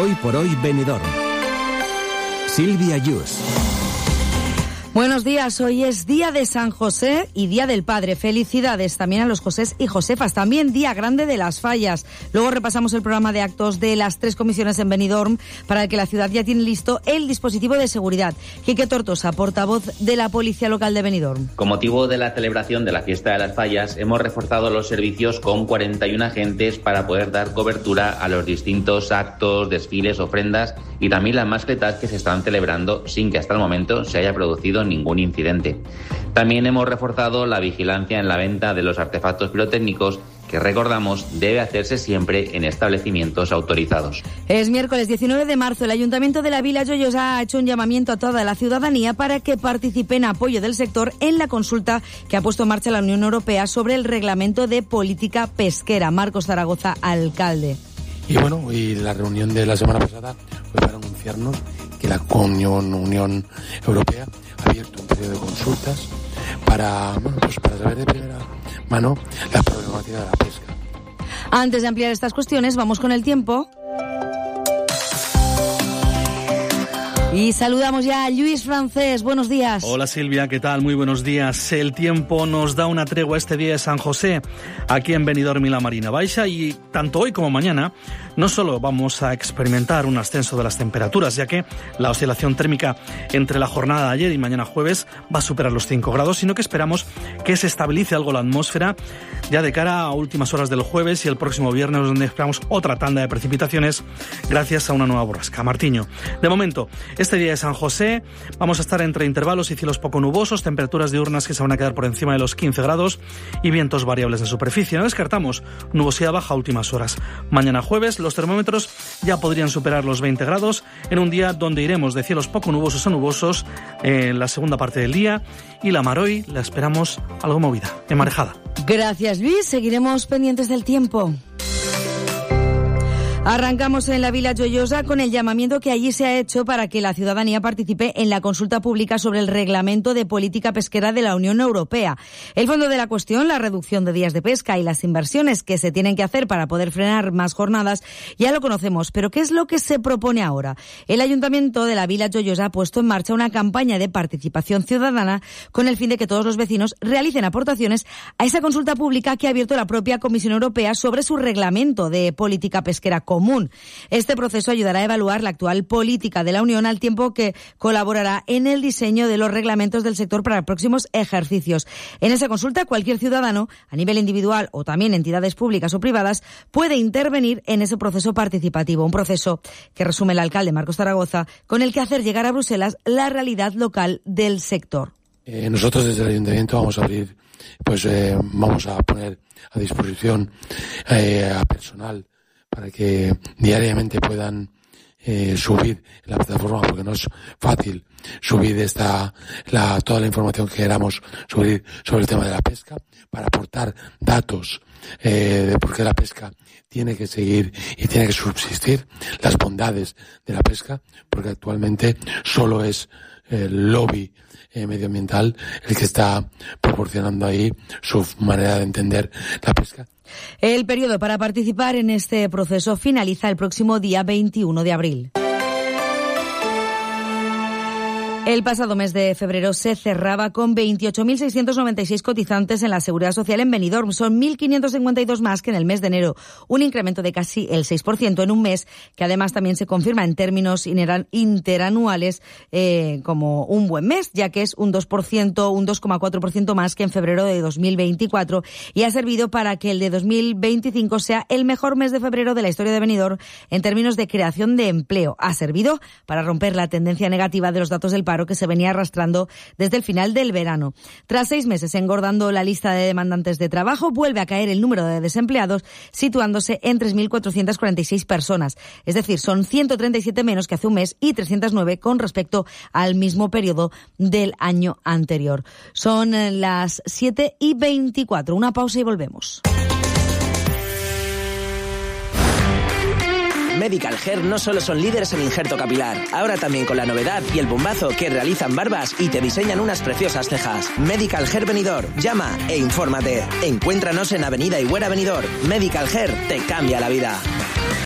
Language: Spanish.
Hoy por Hoy Benidorm. Silvia Yus. Buenos días, hoy es Día de San José y Día del Padre. Felicidades también a los Josés y Josefas. También Día Grande de las Fallas. Luego repasamos el programa de actos de las 3 comisiones en Benidorm, para el que la ciudad ya tiene listo el dispositivo de seguridad. Quique Tortosa, portavoz de la Policía Local de Benidorm. Con motivo de la celebración de la Fiesta de las Fallas, hemos reforzado los servicios con 41 agentes para poder dar cobertura a los distintos actos, desfiles, ofrendas y también las mascletas que se están celebrando sin que hasta el momento se haya producido ningún incidente. También hemos reforzado la vigilancia en la venta de los artefactos pirotécnicos, que recordamos debe hacerse siempre en establecimientos autorizados. Es miércoles 19 de marzo. El Ayuntamiento de la Vila Joiosa ha hecho un llamamiento a toda la ciudadanía para que participe en apoyo del sector en la consulta que ha puesto en marcha la Unión Europea sobre el reglamento de política pesquera. Marcos Zaragoza, alcalde. Y bueno, y la reunión de la semana pasada fue para anunciarnos que la Unión Europea ha abierto un periodo de consultas para saber de primera mano la problemática de la pesca. Antes de ampliar estas cuestiones, vamos con el tiempo. Y saludamos ya a Lluís Francés. Buenos días. Hola Silvia, ¿qué tal? Muy buenos días. El tiempo nos da una tregua este día de San José, aquí en Benidorm y la Marina Baixa, y tanto hoy como mañana no solo vamos a experimentar un ascenso de las temperaturas, ya que la oscilación térmica entre la jornada de ayer y mañana jueves va a superar los 5 grados, sino que esperamos que se estabilice algo la atmósfera ya de cara a últimas horas del jueves y el próximo viernes, donde esperamos otra tanda de precipitaciones gracias a una nueva borrasca. Martiño. De momento, este día de San José vamos a estar entre intervalos y cielos poco nubosos, temperaturas diurnas que se van a quedar por encima de los 15 grados y vientos variables de superficie. No descartamos nubosidad baja a últimas horas. Mañana jueves los termómetros ya podrían superar los 20 grados en un día donde iremos de cielos poco nubosos a nubosos en la segunda parte del día, y la mar hoy la esperamos algo movida, emarejada. Gracias, Luis. Seguiremos pendientes del tiempo. Arrancamos en la Vila Joiosa con el llamamiento que allí se ha hecho para que la ciudadanía participe en la consulta pública sobre el reglamento de política pesquera de la Unión Europea. El fondo de la cuestión, la reducción de días de pesca y las inversiones que se tienen que hacer para poder frenar más jornadas, ya lo conocemos. Pero ¿qué es lo que se propone ahora? El Ayuntamiento de la Vila Joiosa ha puesto en marcha una campaña de participación ciudadana con el fin de que todos los vecinos realicen aportaciones a esa consulta pública que ha abierto la propia Comisión Europea sobre su reglamento de política pesquera común. Este proceso ayudará a evaluar la actual política de la Unión, al tiempo que colaborará en el diseño de los reglamentos del sector para próximos ejercicios. En esa consulta, cualquier ciudadano, a nivel individual o también entidades públicas o privadas, puede intervenir en ese proceso participativo. Un proceso que resume el alcalde Marcos Zaragoza, con el que hacer llegar a Bruselas la realidad local del sector. Nosotros desde el Ayuntamiento vamos a abrir, vamos a poner a disposición a personal para que diariamente puedan subir la plataforma, porque no es fácil subir toda la información que queramos subir sobre el tema de la pesca, para aportar datos de por qué la pesca tiene que seguir y tiene que subsistir, las bondades de la pesca, porque actualmente solo es el lobby medioambiental el que está proporcionando ahí su manera de entender la pesca. El periodo para participar en este proceso finaliza el próximo día 21 de abril. El pasado mes de febrero se cerraba con 28.696 cotizantes en la Seguridad Social en Benidorm. Son 1.552 más que en el mes de enero, un incremento de casi el 6% en un mes que además también se confirma en términos interanuales como un buen mes, ya que es un 2,4% más que en febrero de 2024, y ha servido para que el de 2025 sea el mejor mes de febrero de la historia de Benidorm en términos de creación de empleo. Ha servido para romper la tendencia negativa de los datos del paro que se venía arrastrando desde el final del verano. Tras 6 meses engordando la lista de demandantes de trabajo, vuelve a caer el número de desempleados, situándose en 3.446 personas. Es decir, son 137 menos que hace un mes y 309 con respecto al mismo periodo del año anterior. Son las 7:24. Una pausa y volvemos. Medical Hair no solo son líderes en injerto capilar, ahora también con la novedad y el bombazo que realizan barbas y te diseñan unas preciosas cejas. Medical Hair Benidorm, llama e infórmate. Encuéntranos en Avenida Higuera Benidorm. Medical Hair te cambia la vida.